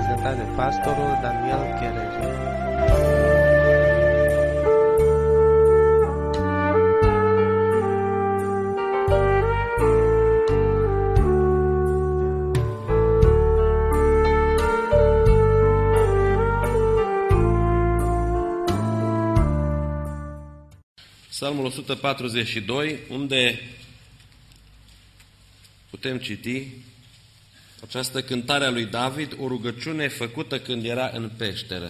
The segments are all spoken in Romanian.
prezentat de pastorul Daniel Chereze. Psalmul 142, unde putem citi această cântare a lui David, o rugăciune făcută când era în peșteră.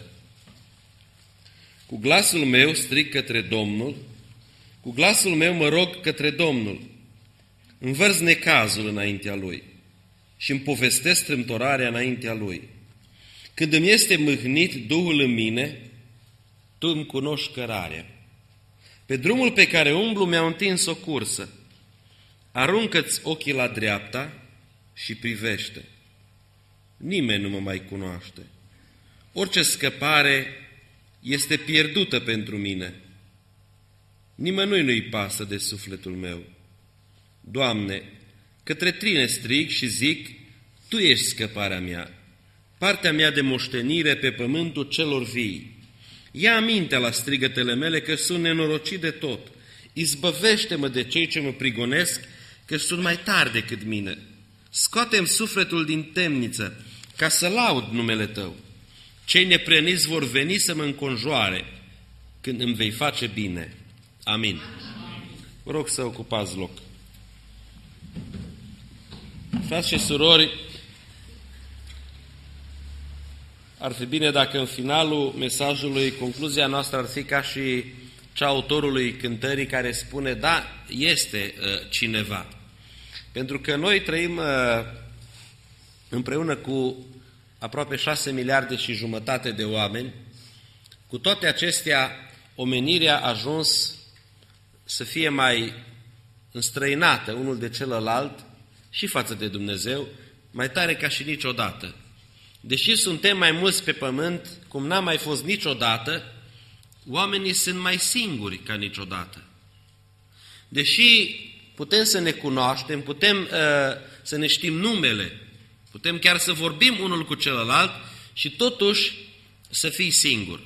Cu glasul meu strig către Domnul, cu glasul meu mă rog către Domnul, învărz necazul înaintea Lui și îmi povestesc strâmtorarea înaintea Lui. Când îmi este mâhnit Duhul în mine, Tu îmi cunoști cărarea. Pe drumul pe care umblu mi-au întins o cursă. Aruncă-ți ochii la dreapta și privește. Nimeni nu mă mai cunoaște. Orice scăpare este pierdută pentru mine. Nimănui nu-i pasă de sufletul meu. Doamne, către Tine strig și zic, Tu ești scăparea mea, partea mea de moștenire pe pământul celor vii. Ia aminte la strigătele mele că sunt nenorocit de tot. Izbăvește-mă de cei ce mă prigonesc, că sunt mai tari decât mine. Scoate-mi sufletul din temniță, ca să laud numele Tău. Cei nepreniți vor veni să mă înconjoare când îmi vei face bine. Amin. Vă rog să ocupați loc. Frați și surori, ar fi bine dacă în finalul mesajului concluzia noastră ar fi ca și cea autorului cântării care spune, da, este cineva. Pentru că noi trăim împreună cu aproape 6 miliarde și jumătate de oameni. Cu toate acestea, omenirea a ajuns să fie mai înstrăinată unul de celălalt și față de Dumnezeu, mai tare ca și niciodată. Deși suntem mai mulți pe pământ, cum n-am mai fost niciodată, oamenii sunt mai singuri ca niciodată. Deși putem să ne cunoaștem, putem să ne știm numele, putem chiar să vorbim unul cu celălalt și totuși să fii singur.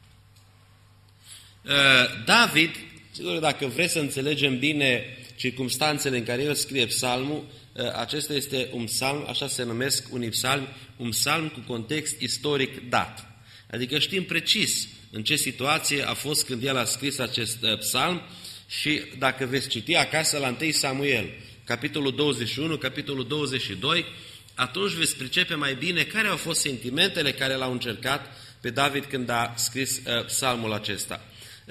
David, sigur, dacă vreți să înțelegem bine circumstanțele în care el scrie psalmul, acesta este un psalm, așa se numesc unii psalmi, un psalm cu context istoric dat. Adică știm precis în ce situație a fost când el a scris acest psalm și dacă veți citi acasă la 1 Samuel, capitolul 21, capitolul 22, atunci veți pricepe mai bine care au fost sentimentele care l-au încercat pe David când a scris psalmul acesta.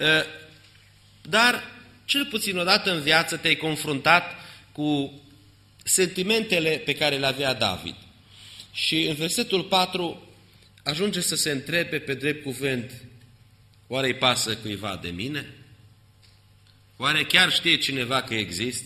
Dar cel puțin odată în viață te-ai confruntat cu sentimentele pe care le avea David. Și în versetul 4 ajunge să se întrebe pe drept cuvânt, oare îi pasă cuiva de mine? Oare chiar știe cineva că exist?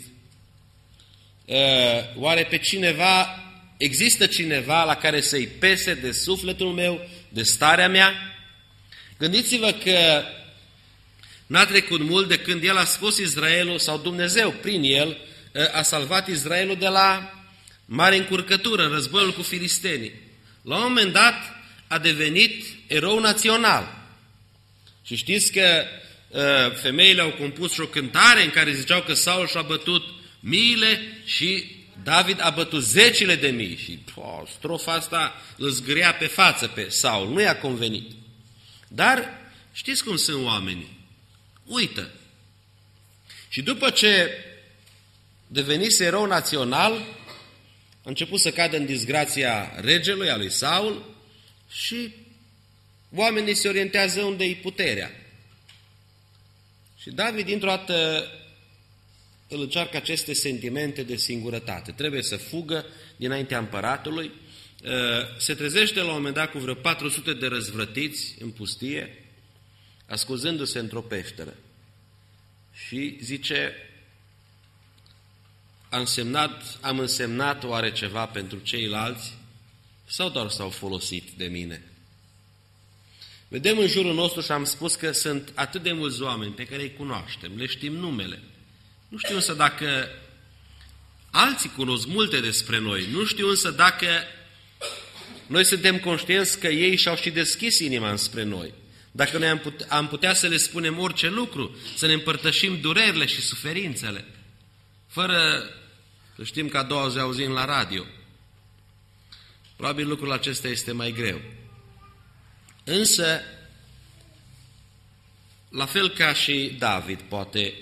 Oare pe cineva, există cineva la care să-i pese de sufletul meu, de starea mea? Gândiți-vă că n-a trecut mult de când el a scos Israelul, sau Dumnezeu prin el a salvat Israelul de la mare încurcătură, războiul cu filistenii. La un moment dat a devenit erou național. Și știți că femeile au compus și o cântare în care ziceau că Saul și-a bătut miile și David a bătut zecile de mii. Și strofa asta îl zgâria pe față pe Saul, nu i-a convenit. Dar știți cum sunt oamenii? Uită. Și după ce devenise erou național, a început să cadă în disgrația regelui, a lui Saul, și oamenii se orientează unde-i puterea. Și David, dintr-o dată, îl încearcă aceste sentimente de singurătate. Trebuie să fugă dinaintea împăratului. Se trezește la un moment dat cu vreo 400 de răzvrătiți în pustie, ascunzându-se într-o peșteră. Și zice, am însemnat oare ceva pentru ceilalți sau doar s-au folosit de mine? Vedem în jurul nostru și am spus că sunt atât de mulți oameni pe care îi cunoaștem, le știm numele. Nu știu însă dacă alții cunosc multe despre noi, nu știu însă dacă Noi suntem conștienți că ei și-au și deschis inima înspre noi. Dacă noi am putea să le spunem orice lucru, să ne împărtășim durerile și suferințele, fără să știm că a doua zi auzim la radio. Probabil lucrul acesta este mai greu. Însă, la fel ca și David, poate,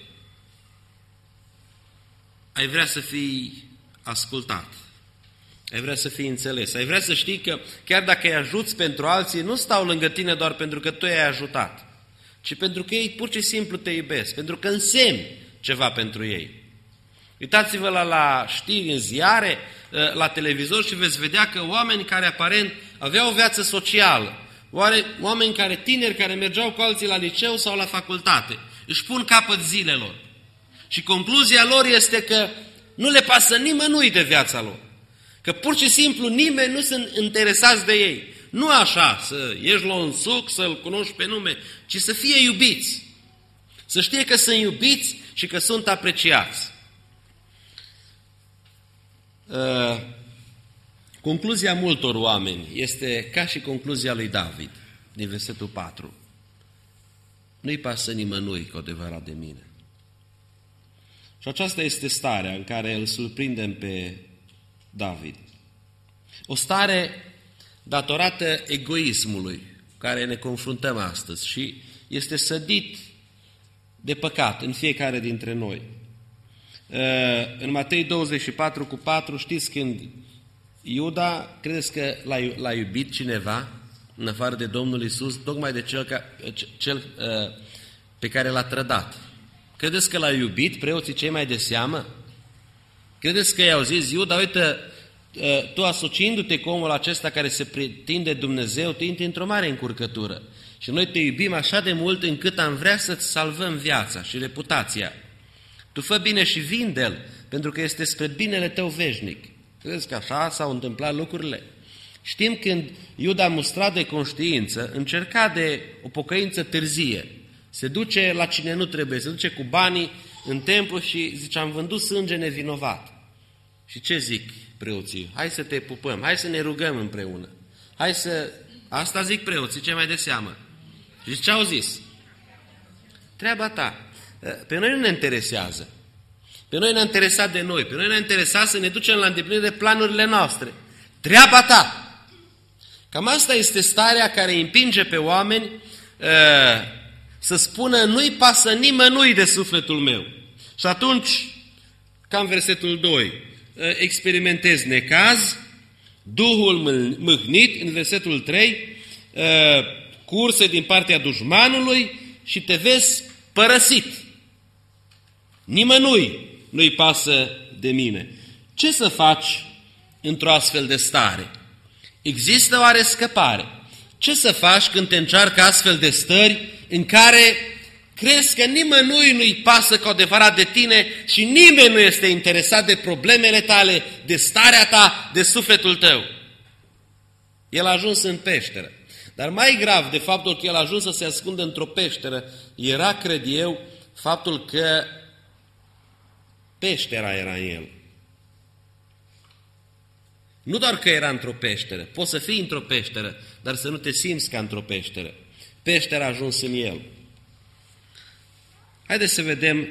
ai vrea să fii ascultat, ai vrea să fii înțeles, ai vrea să știi că chiar dacă îi ajuți pentru alții, nu stau lângă tine doar pentru că tu i-ai ajutat, ci pentru că ei pur și simplu te iubesc, pentru că însemni ceva pentru ei. Uitați-vă la știri în ziare, la televizor și veți vedea că oameni care aparent aveau o viață socială, oameni tineri care mergeau cu alții la liceu sau la facultate, își pun capăt zilelor. Și concluzia lor este că nu le pasă nimănui de viața lor. Că pur și simplu nimeni nu sunt interesați de ei. Nu așa, să ieși la un suc, să-l cunoști pe nume, ci să fie iubiți. Să știe că sunt iubiți și că sunt apreciați. Concluzia multor oameni este ca și concluzia lui David, din versetul 4. Nu-i pasă nimănui cu adevărat de mine. Și aceasta este starea în care îl surprindem pe David. O stare datorată egoismului cu care ne confruntăm astăzi și este sădit de păcat în fiecare dintre noi. În Matei 24:4, știți când Iuda, credeți că l-a iubit cineva în afară de Domnul Iisus, tocmai de cel pe care l-a trădat? Credeți că l-a iubit preoții cei mai de seamă? Credeți că i-au zis, Iuda, uite, tu asociindu-te cu omul acesta care se pretinde Dumnezeu, tu intri într-o mare încurcătură. Și noi te iubim așa de mult încât am vrea să-ți salvăm viața și reputația. Tu fă bine și vinde-l, pentru că este spre binele tău veșnic. Credeți că așa s-au întâmplat lucrurile? Știm când Iuda, mustrat de conștiință, încerca de o pocăință târzie. Se duce la cine nu trebuie, se duce cu banii în templu și zice, am vândut sânge nevinovat. Și ce zic preoții? Hai să te pupăm, hai să ne rugăm împreună. Asta zic preoții, ce mai de seamă. Și ce au zis? Treaba ta. Pe noi nu ne interesează. Pe noi ne-a interesat de noi. Pe noi ne-a interesat să ne ducem la îndeplinire planurile noastre. Treaba ta. Cam asta este starea care împinge pe oameni să spună, nu-i pasă nimănui de sufletul meu. Și atunci, cam versetul 2, experimentezi necaz, Duhul mâhnit, în versetul 3, curse din partea dușmanului și te vezi părăsit. Nimănui nu-i pasă de mine. Ce să faci într-o astfel de stare? Există oare scăpare? Ce să faci când te încearcă astfel de stări în care crezi că nimănui nu-i pasă cu adevărat de tine și nimeni nu este interesat de problemele tale, de starea ta, de sufletul tău? El a ajuns în peșteră. Dar mai grav de faptul că el a ajuns să se ascundă într-o peșteră, era, cred eu, faptul că peștera era în el. Nu doar că era într-o peșteră, poți să fii într-o peșteră, dar să nu te simți ca într-o peșteră. Peștera a ajuns în el. Haideți să vedem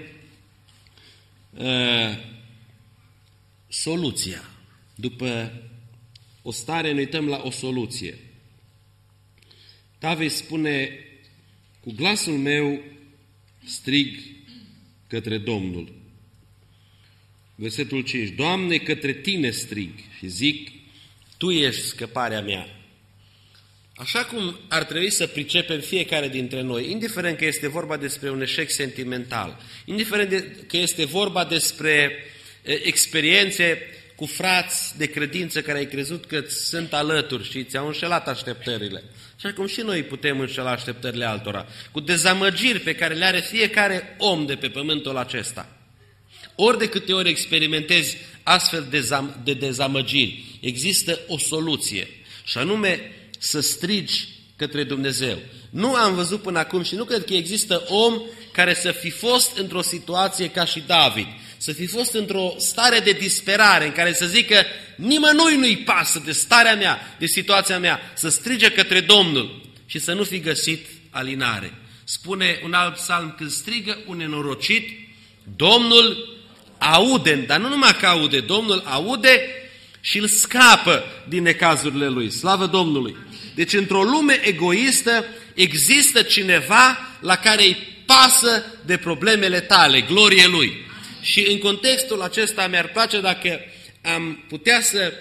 soluția. După o stare ne uităm la o soluție. David spune, cu glasul meu strig către Domnul. Versetul 5, Doamne, către Tine strig și zic, Tu ești scăparea mea. Așa cum ar trebui să pricepem fiecare dintre noi, indiferent că este vorba despre un eșec sentimental, indiferent că este vorba despre experiențe cu frați de credință care ai crezut că sunt alături și ți-au înșelat așteptările. Așa cum și noi putem înșela așteptările altora, cu dezamăgiri pe care le are fiecare om de pe pământul acesta. Ori de câte ori experimentezi astfel de dezamăgiri, există o soluție, și anume să strigi către Dumnezeu. Nu am văzut până acum și nu cred că există om care să fi fost într-o situație ca și David, să fi fost într-o stare de disperare în care să zică nimănui nu-i pasă de starea mea, de situația mea, să strige către Domnul și să nu fi găsit alinare. Spune un alt psalm, când strigă un nenorocit, Domnul aude, dar nu numai că aude, Domnul aude și îl scapă din necazurile lui. Slavă Domnului! Deci într-o lume egoistă există cineva la care îi pasă de problemele tale, glorie lui. Și în contextul acesta mi-ar place dacă am putea să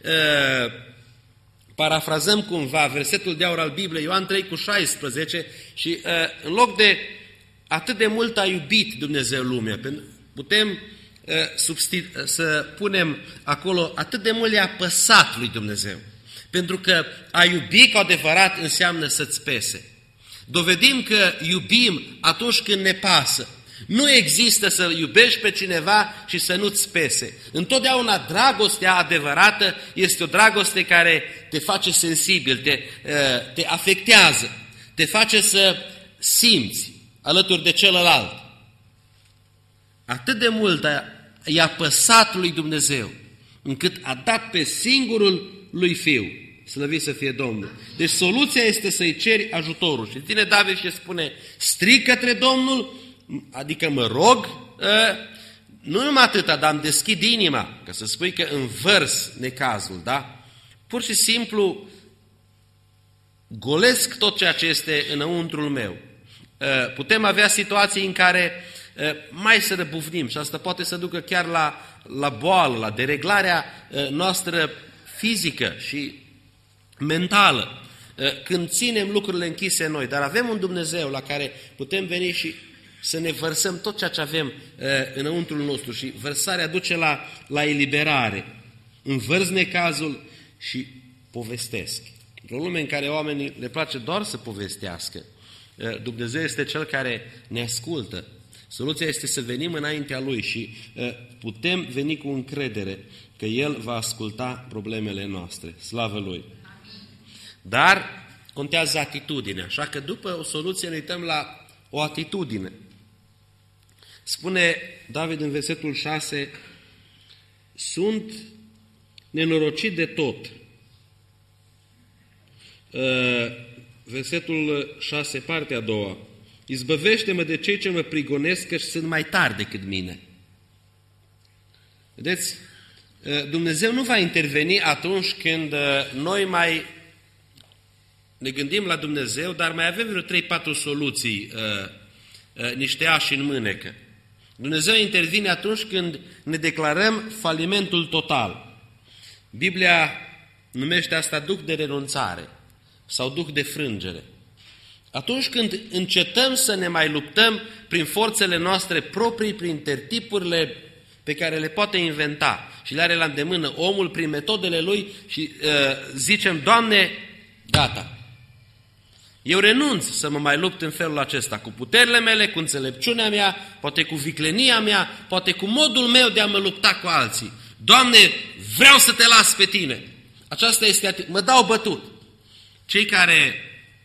parafrazăm cumva versetul de aur al Bibliei, Ioan 3:16, și în loc de atât de mult a iubit Dumnezeu lumea, putem să punem acolo atât de mult i-a păsat lui Dumnezeu. Pentru că a iubi cu adevărat înseamnă să-ți pese. Dovedim că iubim atunci când ne pasă. Nu există să iubești pe cineva și să nu-ți pese. Întotdeauna dragostea adevărată este o dragoste care te face sensibil, te afectează, te face să simți alături de celălalt. Atât de mult i-a păsat lui Dumnezeu, încât a dat pe singurul lui Fiu. Slăvit să fie Domnul. Deci soluția este să-i ceri ajutorul. Și vine David și spune, strig către Domnul, adică mă rog, nu numai atâta, dar îmi deschid inima, ca să spui că învărs necazul, da? Pur și simplu golesc tot ceea ce este înăuntrul meu. Putem avea situații în care mai să răbufnim și asta poate să ducă chiar la boală, la dereglarea noastră fizică și mentală, când ținem lucrurile închise în noi, dar avem un Dumnezeu la care putem veni și să ne vărsăm tot ceea ce avem înăuntrul nostru și vărsarea duce la eliberare. Învărs necazul și povestesc. Într-o lume în care oamenii le place doar să povestească, Dumnezeu este Cel care ne ascultă. Soluția este să venim înaintea Lui și putem veni cu încredere că El va asculta problemele noastre. Slavă Lui! Dar contează atitudinea, așa că după o soluție ne uităm la o atitudine. Spune David în versetul 6, sunt nenorocit de tot. Versetul 6, partea a doua. Izbăvește-mă de cei ce mă prigonesc, că sunt mai tari decât mine. Vedeți, Dumnezeu nu va interveni atunci când noi mai ne gândim la Dumnezeu, dar mai avem vreo 3-4 soluții, niște ași în mânecă. Dumnezeu intervine atunci când ne declarăm falimentul total. Biblia numește asta duh de renunțare sau duh de frângere. Atunci când încetăm să ne mai luptăm prin forțele noastre proprii, prin tertipurile pe care le poate inventa și le are la îndemână omul prin metodele lui și zicem, Doamne, gata, eu renunț să mă mai lupt în felul acesta, cu puterile mele, cu înțelepciunea mea, poate cu viclenia mea, poate cu modul meu de a mă lupta cu alții. Doamne, vreau să te las pe Tine. Aceasta este, mă dau bătut. Cei care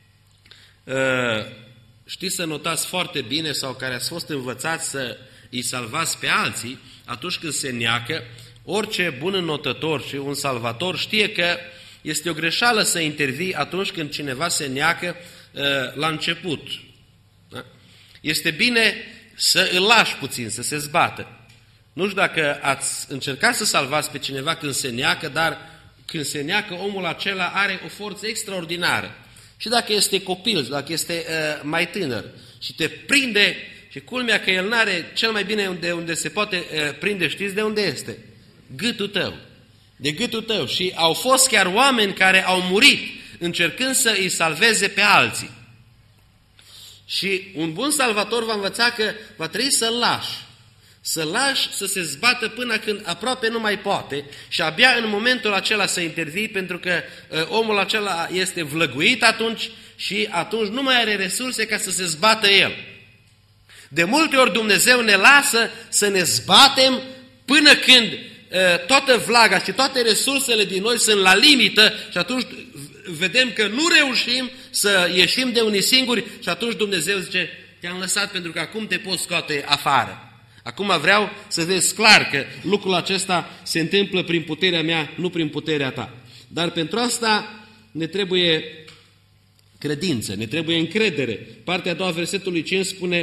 știți să notați foarte bine sau care ați fost învățați să îi salvați pe alții, atunci când se neacă, orice bun înnotător și un salvator știe că este o greșeală să intervii atunci când cineva se neacă la început. Da? Este bine să îl lași puțin, să se zbată. Nu știu dacă ați încercat să salvați pe cineva când se neacă, dar când se neacă, omul acela are o forță extraordinară. Și dacă este copil, dacă este mai tânăr și te prinde, și culmea că el n-are cel mai bine de unde se poate prinde, știți de unde este? Gâtul tău. De gâtul tău. Și au fost chiar oameni care au murit încercând să îi salveze pe alții. Și un bun salvator va învăța că va trebui să-l lași. Să-l lași să se zbată până când aproape nu mai poate și abia în momentul acela să intervii, pentru că omul acela este vlăguit atunci și atunci nu mai are resurse ca să se zbată el. De multe ori Dumnezeu ne lasă să ne zbatem până când toată vlaga și toate resursele din noi sunt la limită și atunci vedem că nu reușim să ieșim de unii singuri și atunci Dumnezeu zice, te-am lăsat pentru că acum te poți scoate afară. Acum vreau să vezi clar că lucrul acesta se întâmplă prin puterea mea, nu prin puterea ta. Dar pentru asta ne trebuie credință, ne trebuie încredere. Partea a doua, versetului 5 spune: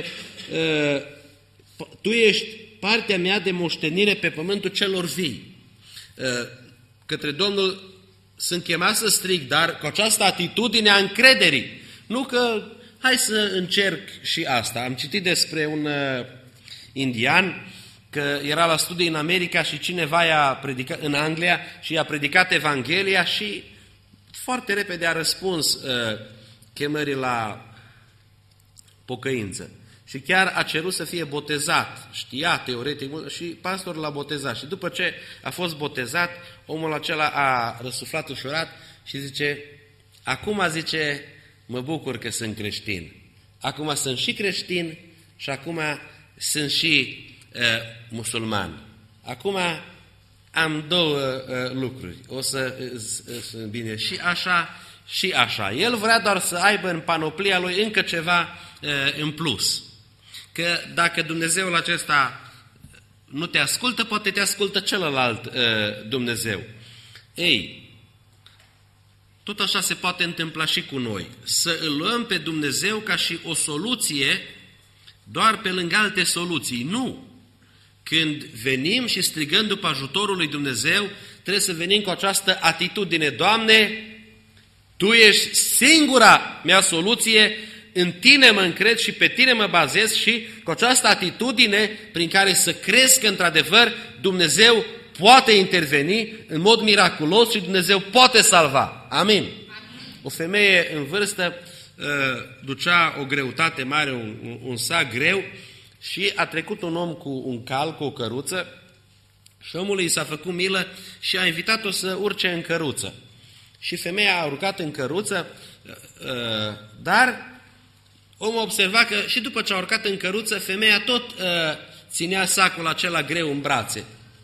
tu ești partea mea de moștenire pe pământul celor vii. Către Domnul sunt chemat să strig, dar cu această atitudine a încrederii. Nu că hai să încerc și asta. Am citit despre un indian că era la studii în America și cineva i-a predicat, în Anglia, și i-a predicat Evanghelia și foarte repede a răspuns chemării la pocăință. Și chiar a cerut să fie botezat. Știa teoretic mult și pastorul l-a botezat. Și după ce a fost botezat, omul acela a răsuflat ușurat și zice: acum, zice, mă bucur că sunt creștin. Acum sunt și creștin și acum sunt și musulman. Acum am două lucruri. O să bine și așa și așa. El vrea doar să aibă în panoplia lui încă ceva în plus. Că dacă Dumnezeul acesta nu te ascultă, poate te ascultă celălalt Dumnezeu. Ei, tot așa se poate întâmpla și cu noi. Să îl luăm pe Dumnezeu ca și o soluție doar pe lângă alte soluții. Nu! Când venim și strigăm după ajutorul lui Dumnezeu, trebuie să venim cu această atitudine: Doamne, Tu ești singura mea soluție, în Tine mă încred și pe Tine mă bazez, și cu această atitudine prin care să crezi că într-adevăr Dumnezeu poate interveni în mod miraculos și Dumnezeu poate salva. Amin. O femeie în vârstă ducea o greutate mare, un sac greu, și a trecut un om cu un cal, cu o căruță, și omului i s-a făcut milă și a invitat-o să urce în căruță. Și femeia a urcat în căruță, dar omul observa că și după ce a urcat în căruță, femeia tot ținea sacul acela greu în brațe.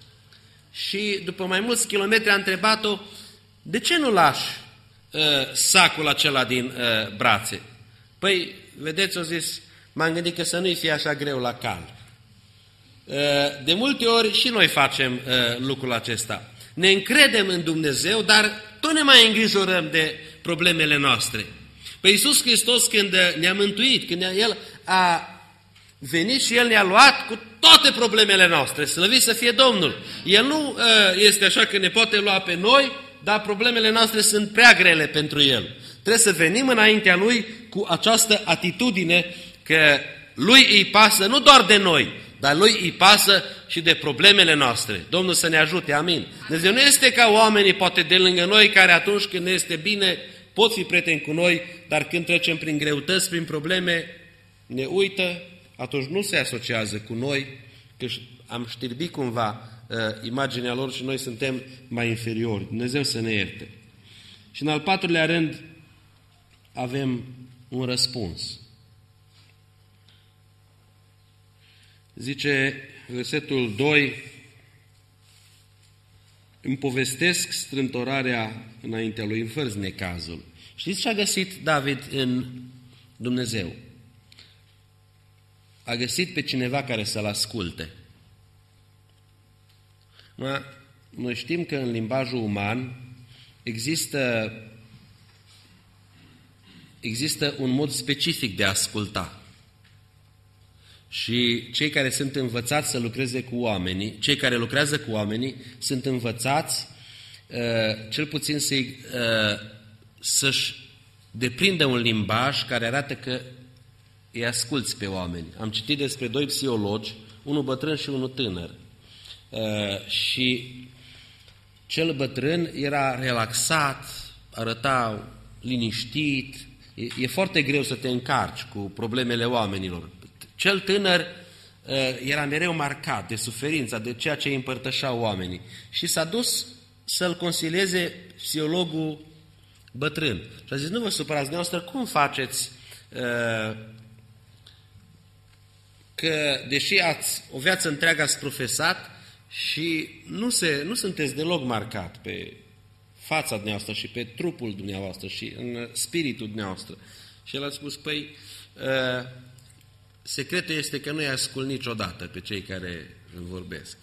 Și după mai mulți kilometri a întrebat-o: de ce nu lași sacul acela din brațe? Păi, vedeți, o zis, m-am gândit că să nu-i fie așa greu la cal. De multe ori și noi facem lucrul acesta. Ne încredem în Dumnezeu, dar tot ne mai îngrijorăm de problemele noastre. Păi Iisus Hristos, când ne-a mântuit, când El a venit și El ne-a luat cu toate problemele noastre, slăvit să fie Domnul. El nu este așa că ne poate lua pe noi, dar problemele noastre sunt prea grele pentru El. Trebuie să venim înaintea Lui cu această atitudine că Lui îi pasă nu doar de noi, dar Lui îi pasă și de problemele noastre. Domnul să ne ajute, amin. Dumnezeu nu este ca oamenii poate de lângă noi, care atunci când ne este bine pot fi prieteni cu noi, dar când trecem prin greutăți, prin probleme, ne uită, atunci nu se asociază cu noi, că am știrbit cumva imaginea lor și noi suntem mai inferiori. Dumnezeu să ne ierte. Și în al patrulea rând avem un răspuns. Zice versetul 2: îmi povestesc strântorarea înaintea lui, înfărzi necazul. Știți ce a găsit David în Dumnezeu? A găsit pe cineva care să-l asculte. Noi știm că în limbajul uman există un mod specific de a asculta. Și cei care sunt învățați să lucreze cu oamenii, cei care lucrează cu oamenii, sunt învățați cel puțin să-și deprindă un limbaj care arată că îi asculți pe oameni. Am citit despre doi psihologi, unul bătrân și unul tânăr. Și cel bătrân era relaxat, arăta liniștit. E foarte greu să te încarci cu problemele oamenilor. Cel tânăr era mereu marcat de suferința, de ceea ce îi împărtășau oamenii. Și s-a dus să-l consilieze psihologul bătrân. Și a zis: nu vă supărați dumneavoastră, cum faceți că, deși ați o viață întreagă ați profesat și nu sunteți deloc marcat pe fața dumneavoastră și pe trupul dumneavoastră și în spiritul dumneavoastră. Și el a spus: păi, secretul este că nu-i ascult niciodată pe cei care îmi vorbesc.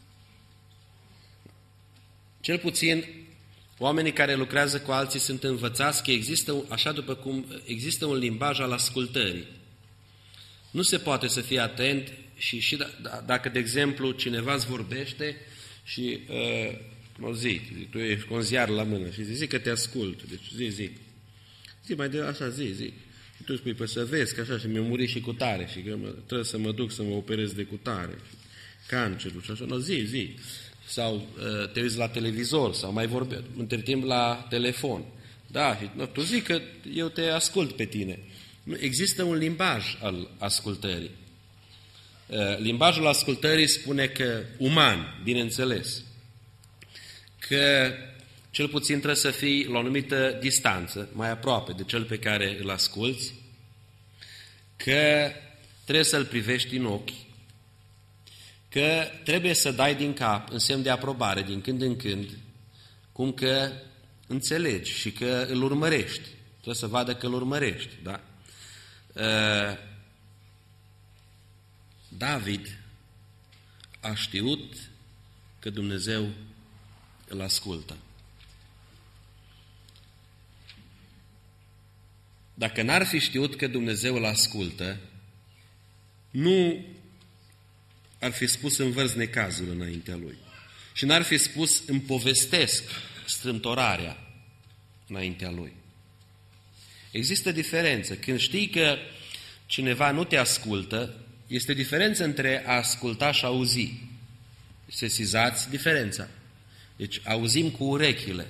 Cel puțin, oamenii care lucrează cu alții sunt învățați că există, așa după cum există un limbaj al ascultării. Nu se poate să fii atent și dacă, de exemplu, cineva îți vorbește și mă zic, tu ești cu un ziar la mână și zic că te ascult, deci zi. Zi mai de așa, zi. Și tu spui, păi să vezi că așa și mi-a murit și cu tare și că trebuie să mă duc să mă operez de cu tare, cancerul și așa, no, zi. Sau te uiți la televizor sau mai vorbești, între timp la telefon. Da, și tu zici că eu te ascult pe tine. Există un limbaj al ascultării. Limbajul ascultării spune că uman, bineînțeles, că cel puțin trebuie să fii la o anumită distanță, mai aproape de cel pe care îl asculți, că trebuie să-l privești în ochi, că trebuie să dai din cap în semn de aprobare din când în când, cum că înțelegi și că îl urmărești. Trebuie să vadă că îl urmărești, da? David a știut că Dumnezeu îl ascultă. Dacă n-ar fi știut că Dumnezeu îl ascultă, nu ar fi spus în vărz necazul înaintea lui. Și n-ar fi spus îmi povestesc strâmtorarea înaintea lui. Există diferență. Când știi că cineva nu te ascultă, este diferență între a asculta și a auzi. Sesizați diferența. Deci auzim cu urechile.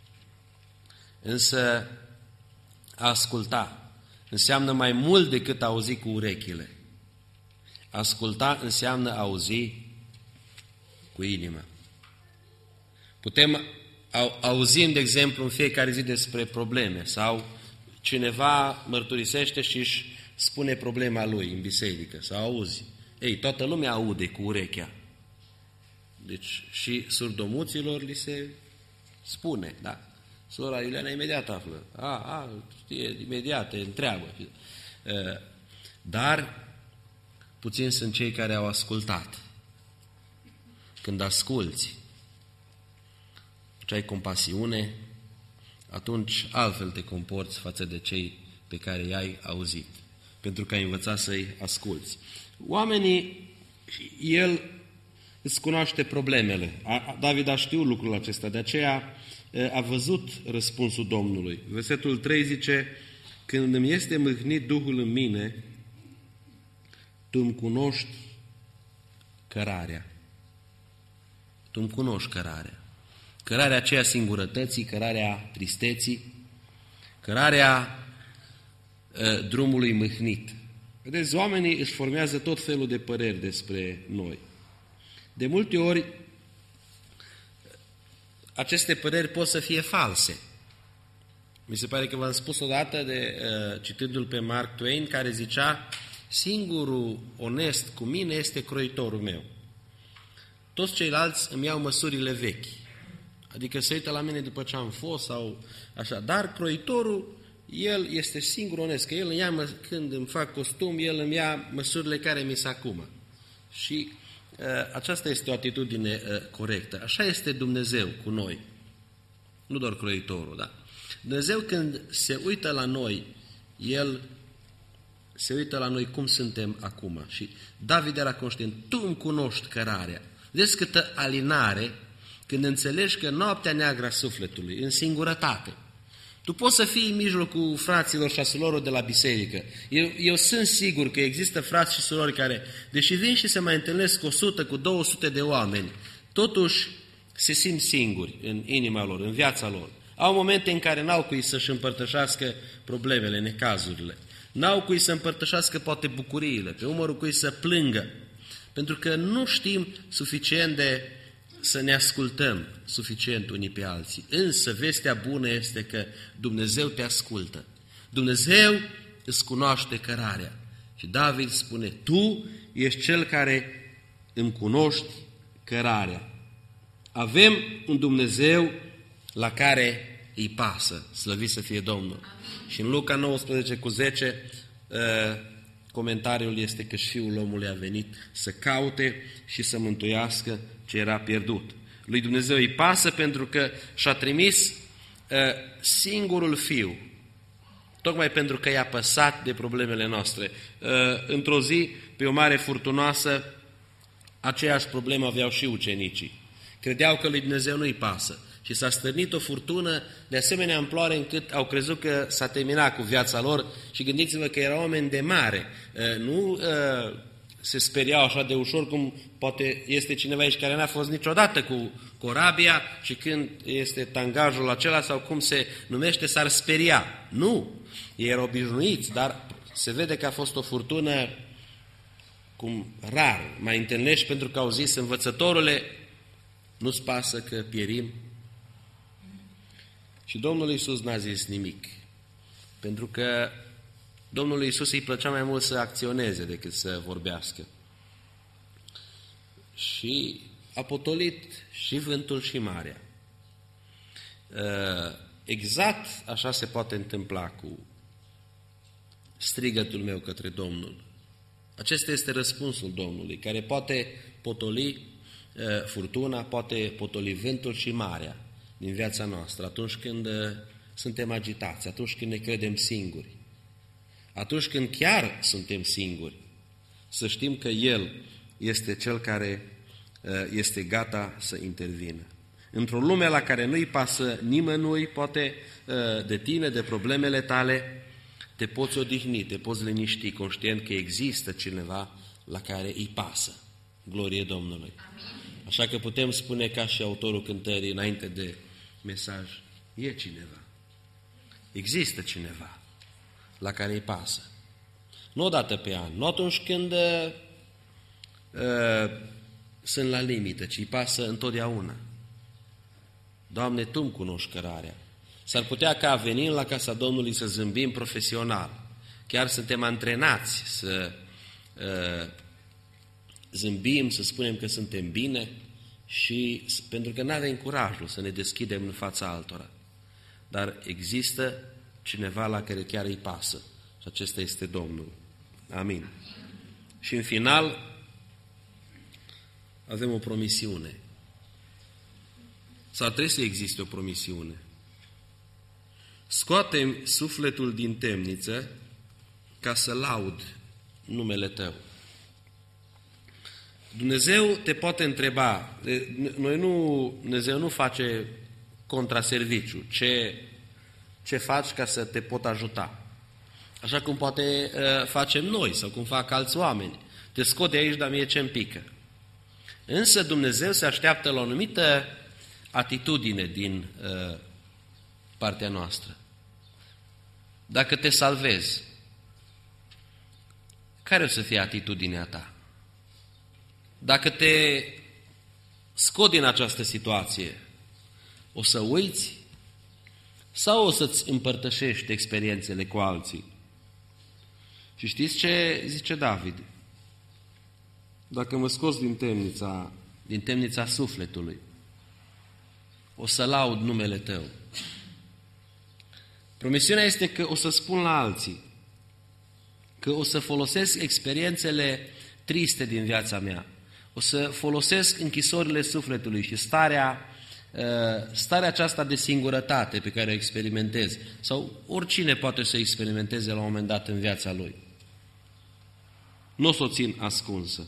Însă a asculta înseamnă mai mult decât a auzi cu urechile. Asculta înseamnă auzi cu inima. Auzim, de exemplu, în fiecare zi despre probleme sau cineva mărturisește și își spune problema lui în biserică, sau auzi. Ei, toată lumea aude cu urechea. Deci și surdomuților li se spune, da? Sora Iuliana imediat află. Știe, imediat, te întreabă. Dar puțini sunt cei care au ascultat. Când asculți, ce ai compasiune, atunci altfel te comporți față de cei pe care i-ai auzit, pentru că ai învățat să-i asculți. Oamenii, el îți cunoaște problemele. David a știut lucrul acesta, de aceea a văzut răspunsul Domnului. Versetul 3 zice, când îmi este mâhnit Duhul în mine, tu îmi cunoști cărarea. Tu îmi cunoști cărarea. Cărarea aceea singurătății, cărarea tristeții, cărarea drumului mâhnit. Vedeți, oamenii își formează tot felul de păreri despre noi. De multe ori, aceste păreri pot să fie false. Mi se pare că v-am spus odată, citându-l pe Mark Twain, care zicea, singurul onest cu mine este croitorul meu. Toți ceilalți îmi iau măsurile vechi. Adică se uită la mine după ce am fost sau așa. Dar croitorul, el este singur onest, că el îmi ia, când îmi fac costum, el îmi ia măsurile care mi se acumă. Și aceasta este o atitudine corectă. Așa este Dumnezeu cu noi. Nu doar croitorul, da? Dumnezeu când se uită la noi, El se uită la noi cum suntem acum. Și David era conștient, tu îmi cunoști cărarea. Vezi câtă alinare când înțelegi că noaptea neagră a sufletului, în singurătate. Tu poți să fii în mijlocul fraților și a surorilor de la biserică. Eu sunt sigur că există frați și surori care, deși vin și se mai întâlnesc cu 100, cu 200 de oameni, totuși se simt singuri în inima lor, în viața lor. Au momente în care n-au cui să-și împărtășească problemele, necazurile. N-au cui să împărtășească poate bucuriile, pe umărul cui să plângă. Pentru că nu știm suficient de să ne ascultăm suficient unii pe alții. Însă vestea bună este că Dumnezeu te ascultă. Dumnezeu îți cunoaște cărarea. Și David spune, tu ești cel care îmi cunoști cărarea. Avem un Dumnezeu la care îi pasă, slăvit să fie Domnul. Și în Luca 19:10 comentariul este că și Fiul omului a venit să caute și să mântuiască ce era pierdut. Lui Dumnezeu îi pasă pentru că și-a trimis singurul Fiu, tocmai pentru că i-a păsat de problemele noastre. Într-o zi, pe o mare furtunoasă, aceeași problemă aveau și ucenicii. Credeau că lui Dumnezeu nu-i pasă și s-a stârnit o furtună de asemenea amploare încât au crezut că s-a terminat cu viața lor și gândiți-vă că erau oameni de mare. Nu se speriau așa de ușor cum poate este cineva aici care n-a fost niciodată cu corabia și când este tangajul acela sau cum se numește s-ar speria. Nu! Ei erau obișnuiți, dar se vede că a fost o furtună cum rar mai întâlnești pentru că au zis: învățătorule, nu-ți pasă că pierim? Și Domnul Iisus n-a zis nimic, pentru că Domnului Iisus îi plăcea mai mult să acționeze decât să vorbească. Și a potolit și vântul și marea. Exact așa se poate întâmpla cu strigătul meu către Domnul. Acesta este răspunsul Domnului, care poate potoli furtuna, poate potoli vântul și marea din viața noastră, atunci când suntem agitați, atunci când ne credem singuri, atunci când chiar suntem singuri, să știm că El este Cel care este gata să intervină. Într-o lume la care nu-i pasă nimănui, poate de tine, de problemele tale, te poți odihni, te poți liniști, conștient că există cineva la care îi pasă. Glorie Domnului! Amin. Așa că putem spune ca și autorul cântării înainte de mesaj, e cineva. Există cineva la care îi pasă. Nu odată pe an, nu atunci când sunt la limită, ci îi pasă întotdeauna. Doamne, Tu-mi cunoști cărarea. S-ar putea ca venind la casa Domnului să zâmbim profesional. Chiar suntem antrenați să zâmbim, să spunem că suntem bine și pentru că nu avem curajul să ne deschidem în fața altora. Dar există cineva la care chiar îi pasă și acesta este Domnul. Amin. Și în final avem o promisiune. Sau trebuie să existe o promisiune. Scoate-mi sufletul din temniță ca să laud numele Tău. Dumnezeu te poate întreba, Dumnezeu nu face contraserviciu, ce faci ca să te pot ajuta. Așa cum poate facem noi sau cum fac alți oameni. Te scot de aici, dar mie ce-mi pică. Însă Dumnezeu se așteaptă la o anumită atitudine din partea noastră. Dacă te salvezi, care o să fie atitudinea ta? Dacă te scot din această situație, o să uiți sau o să-ți împărtășești experiențele cu alții? Și știți ce zice David? Dacă mă scoți din temnița sufletului, o să laud numele Tău. Promisiunea este că o să spun la alții, că o să folosesc experiențele triste din viața mea, o să folosesc închisorile sufletului și starea aceasta de singurătate pe care o experimentez, sau oricine poate să experimenteze la un moment dat în viața lui. Nu o să o țin ascunsă.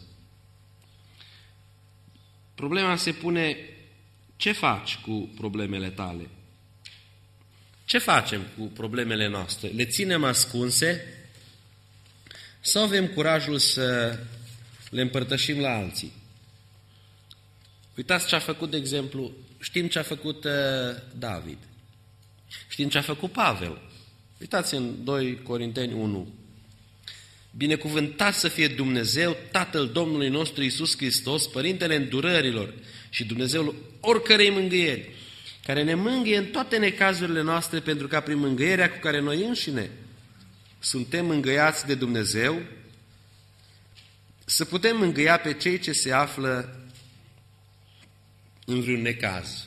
Problema se pune, ce faci cu problemele tale? Ce facem cu problemele noastre? Le ținem ascunse sau avem curajul să le împărtășim la alții? Uitați ce a făcut, de exemplu, știm ce a făcut David. Știm ce a făcut Pavel. Uitați în 2 Corinteni 1. Binecuvântat să fie Dumnezeu, Tatăl Domnului nostru Iisus Hristos, Părintele îndurărilor și Dumnezeul oricărei mângâieri, care ne mângâie în toate necazurile noastre, pentru ca prin mângâierea cu care noi înșine suntem mângâiați de Dumnezeu, să putem mângâia pe cei ce se află în vreun necaz.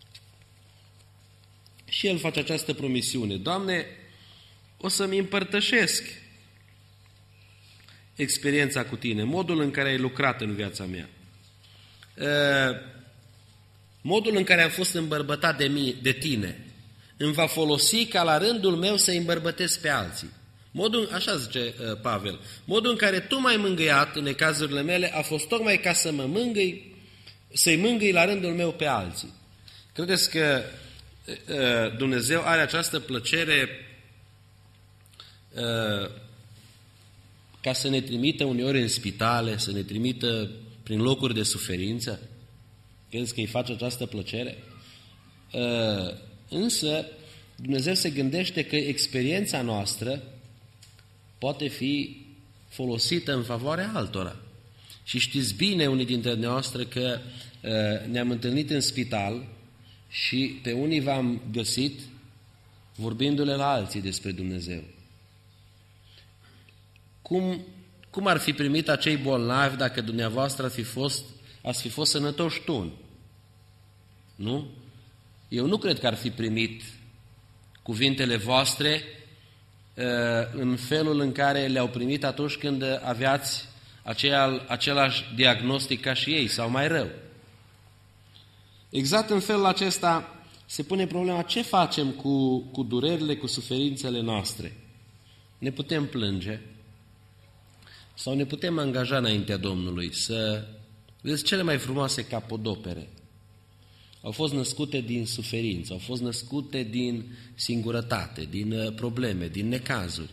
Și el face această promisiune. Doamne, o să-mi împărtășesc experiența cu tine, modul în care ai lucrat în viața mea, modul în care am fost îmbărbătat de tine, îmi va folosi ca la rândul meu să îi îmbărbătesc pe alții. Așa zice Pavel, modul în care tu m-ai mângâiat în necazurile mele a fost tocmai ca să să-i mângâi la rândul meu pe alții. Credeți că Dumnezeu are această plăcere ca să ne trimită uneori în spitale, să ne trimită prin locuri de suferință? Credeți că îi face această plăcere? Însă Dumnezeu se gândește că experiența noastră poate fi folosită în favoarea altora. Și știți bine unii dintre noastre că ne-am întâlnit în spital și pe unii v-am găsit vorbindu-le la alții despre Dumnezeu. Cum ar fi primit acei bolnavi dacă dumneavoastră ați fi fost sănătoși tuni? Nu? Eu nu cred că ar fi primit cuvintele voastre în felul în care le-au primit atunci când aveați același diagnostic ca și ei, sau mai rău. Exact în felul acesta se pune problema: ce facem cu durerile, cu suferințele noastre? Ne putem plânge sau ne putem angaja înaintea Domnului să... Vedeți, cele mai frumoase capodopere au fost născute din suferință, au fost născute din singurătate, din probleme, din necazuri.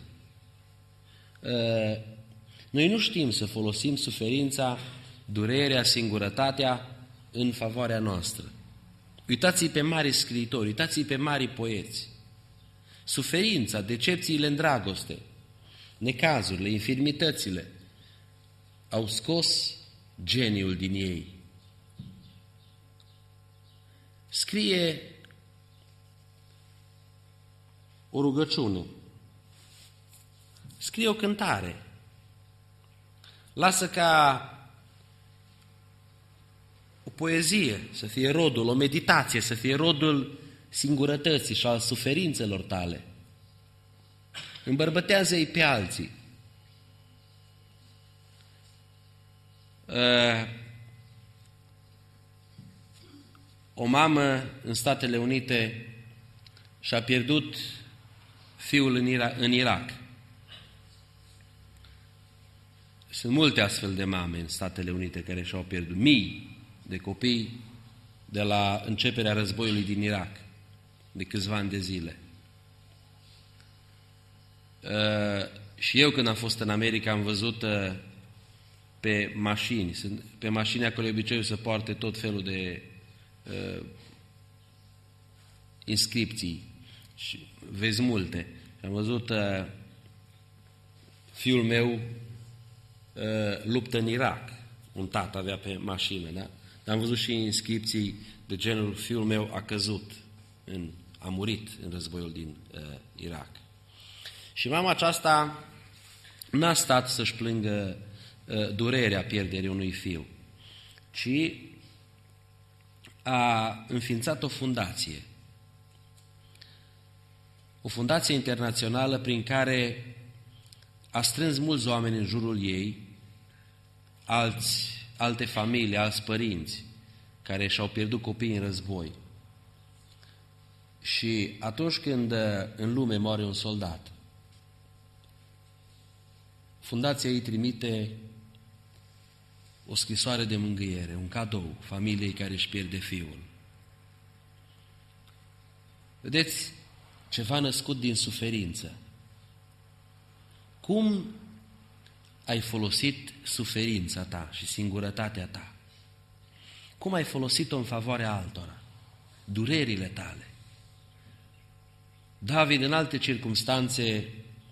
Noi nu știm să folosim suferința, durerea, singurătatea în favoarea noastră. Uitați-i pe mari scriitori, uitați-i pe mari poeți. Suferința, decepțiile în dragoste, necazurile, infirmitățile au scos geniul din ei. Scrie o rugăciune, scrie o cântare, lasă ca o poezie să fie rodul, o meditație să fie rodul singurătății și al suferințelor tale. Îmbărbătează-i pe alții. O mamă în Statele Unite și-a pierdut fiul în Irak. Sunt multe astfel de mame în Statele Unite care și-au pierdut mii de copii de la începerea războiului din Irak, de câțiva ani de zile. Și eu, când am fost în America, am văzut pe mașini. Pe mașini acolo obiceiul să poarte tot felul de inscripții. Și vezi multe. Am văzut fiul meu luptă în Irak. Un tată avea pe mașină, da? Dar am văzut și inscripții de genul: fiul meu a căzut, a murit în războiul din Irak. Și mama aceasta n-a stat să-și plângă durerea pierderii unui fiu, ci a înființat o fundație. O fundație internațională prin care a strâns mulți oameni în jurul ei, alte familii, alți părinți care și-au pierdut copiii în război. Și atunci când în lume moare un soldat, fundația îi trimite o scrisoare de mângâiere, un cadou familiei care își pierde fiul. Vedeți, ceva născut din suferință. Cum ai folosit suferința ta și singurătatea ta? Cum ai folosit-o în favoarea altora? Durerile tale. David, în alte circumstanțe,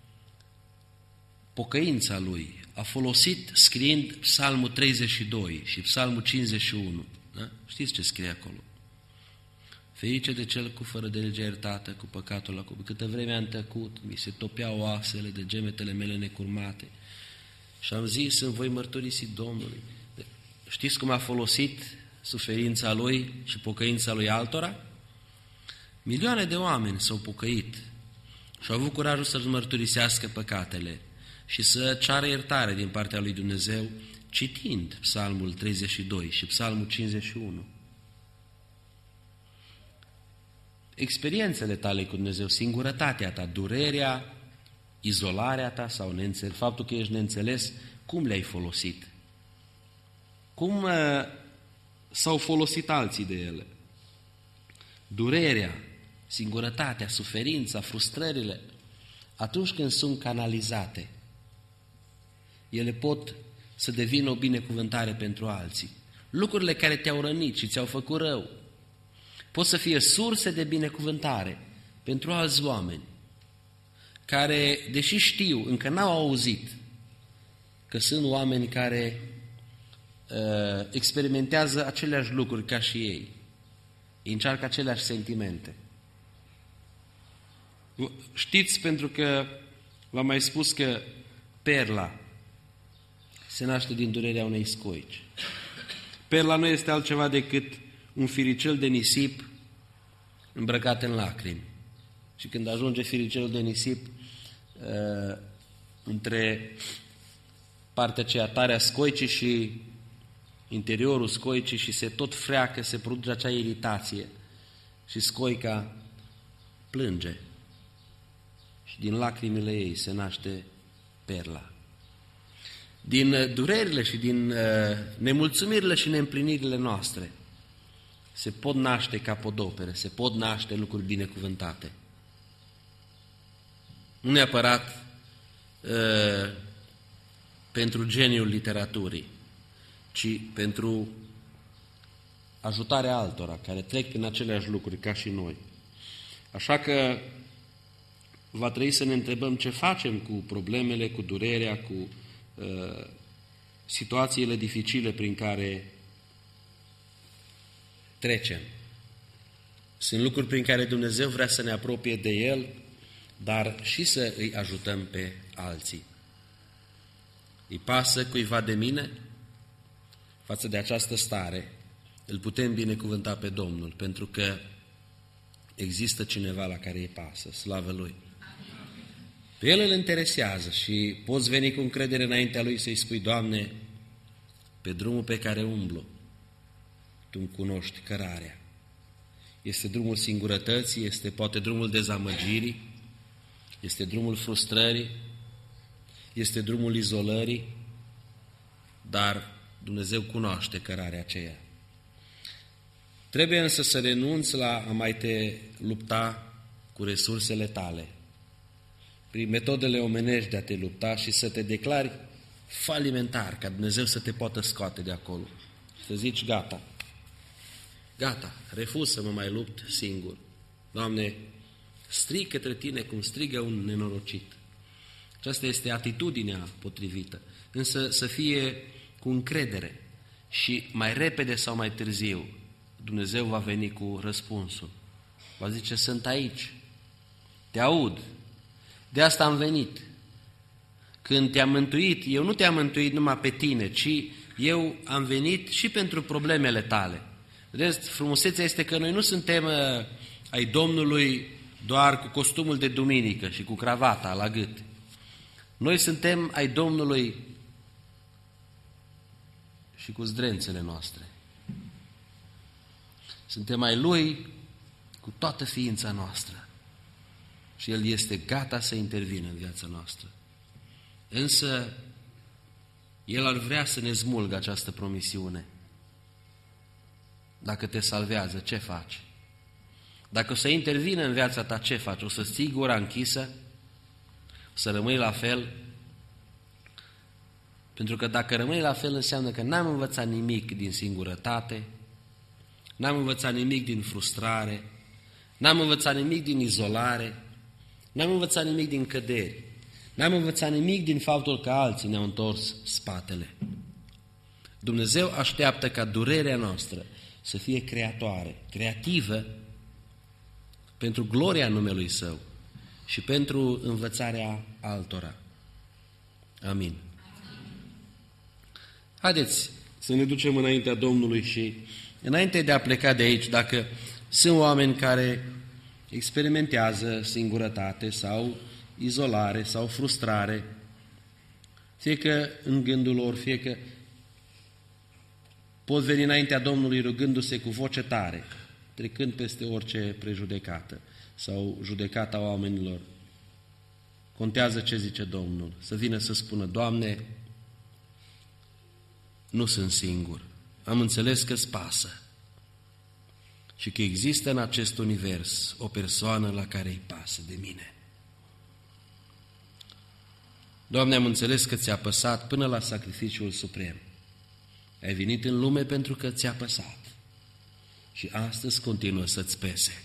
pocăința lui a folosit scriind Psalmul 32 și Psalmul 51. Da? Știți ce scrie acolo? Ferice de cel cu fără de legea iertată, cu păcatul la copii. Câtă vreme am tăcut, mi se topeau oasele de gemetele mele necurmate. Și am zis: îmi voi mărturisi Domnului. Știți cum a folosit suferința lui și pocăința lui altora? Milioane de oameni s-au pocăit și au avut curajul să-și mărturisească păcatele. și să ceară iertare din partea lui Dumnezeu, citind Psalmul 32 și Psalmul 51. Experiențele tale cu Dumnezeu, singurătatea ta, durerea, izolarea ta sau faptul că ești neînțeles, cum le-ai folosit? Cum s-au folosit alții de ele? Durerea, singurătatea, suferința, frustrările, atunci când sunt canalizate, ele pot să devină o binecuvântare pentru alții. Lucrurile care te-au rănit și ți-au făcut rău pot să fie surse de binecuvântare pentru alți oameni care, deși știu, încă n-au auzit că sunt oameni care experimentează aceleași lucruri ca și ei, încearcă aceleași sentimente. Știți, pentru că v-am mai spus că perla se naște din durerea unei scoici. Perla nu este altceva decât un firicel de nisip îmbrăcat în lacrimi. Și când ajunge firicelul de nisip între partea aceea tare a scoicii și interiorul scoicii și se tot freacă, se produce acea iritație și scoica plânge și din lacrimile ei se naște perla. Din durerile și din nemulțumirile și neîmplinirile noastre se pot naște capodopere, se pot naște lucruri binecuvântate. Nu neapărat pentru geniul literaturii, ci pentru ajutarea altora care trec prin aceleași lucruri ca și noi. Așa că va trebui să ne întrebăm ce facem cu problemele, cu durerea, cu situațiile dificile prin care trecem. Sunt lucruri prin care Dumnezeu vrea să ne apropie de El, dar și să îi ajutăm pe alții. Îi pasă cuiva de mine? Față de această stare, îl putem binecuvânta pe Domnul, pentru că există cineva la care îi pasă, slavă Lui. Pe El îl interesează și poți veni cu încredere înaintea Lui să-i spui: Doamne, pe drumul pe care umblu, Tu îmi cunoști cărarea. Este drumul singurătății, este poate drumul dezamăgirii, este drumul frustrării, este drumul izolării, dar Dumnezeu cunoaște cărarea aceea. Trebuie însă să renunți la a mai te lupta cu resursele tale, prin metodele omenești de a te lupta și să te declari falimentar, ca Dumnezeu să te poată scoate de acolo. Să zici: gata, gata, refuz să mă mai lupt singur. Doamne, strig către Tine cum strigă un nenorocit. Aceasta este atitudinea potrivită, însă să fie cu încredere și mai repede sau mai târziu Dumnezeu va veni cu răspunsul. Va zice: sunt aici, te aud, de asta am venit. Când te-am mântuit, eu nu te-am mântuit numai pe tine, ci eu am venit și pentru problemele tale. Vedeți, frumusețea este că noi nu suntem ai Domnului doar cu costumul de duminică și cu cravata la gât. Noi suntem ai Domnului și cu zdrențele noastre. Suntem ai Lui cu toată ființa noastră. Și El este gata să intervină în viața noastră. Însă El ar vrea să ne smulgă această promisiune. Dacă te salvează, ce faci? Dacă o să intervină în viața ta, ce faci? O să ții gura închisă? O să rămâi la fel? Pentru că dacă rămâi la fel, înseamnă că n-am învățat nimic din singurătate, n-am învățat nimic din frustrare, n-am învățat nimic din izolare, n-am învățat nimic din căderi, n-am învățat nimic din faptul că alții ne-au întors spatele. Dumnezeu așteaptă ca durerea noastră să fie creatoare, creativă, pentru gloria numelui Său și pentru învățarea altora. Amin. Haideți să ne ducem înaintea Domnului și înainte de a pleca de aici, dacă sunt oameni care experimentează singurătate sau izolare sau frustrare, Fie că în gândul lor, fie că pot veni înaintea Domnului rugându-se cu voce tare, trecând peste orice prejudecată sau judecata oamenilor. Contează ce zice Domnul, să vină să spună: Doamne, nu sunt singur, am înțeles că-ți pasă și că există în acest univers o persoană la care îi pasă de mine. Doamne, am înțeles că ți-a păsat până la sacrificiul suprem. Ai venit în lume pentru că ți-a păsat și astăzi continuă să-ți pese.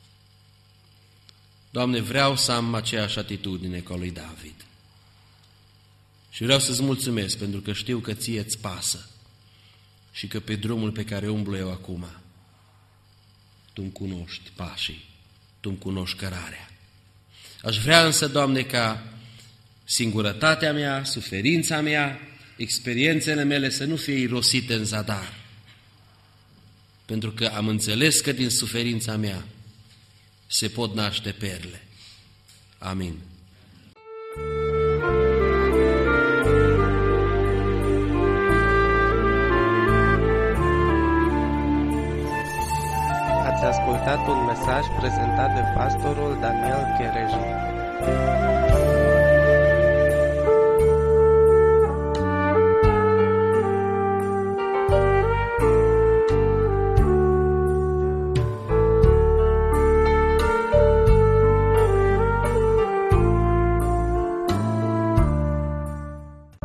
Doamne, vreau să am aceeași atitudine ca lui David și vreau să-ți mulțumesc pentru că știu că ție îți pasă și că pe drumul pe care umblu eu acum Tu-mi cunoști pașii, Tu-mi cunoști cărarea. Aș vrea însă, Doamne, ca singurătatea mea, suferința mea, experiențele mele să nu fie irosite în zadar, pentru că am înțeles că din suferința mea se pot naște perle. Amin. Ați ascultat un mesaj prezentat de pastorul Daniel Chereji.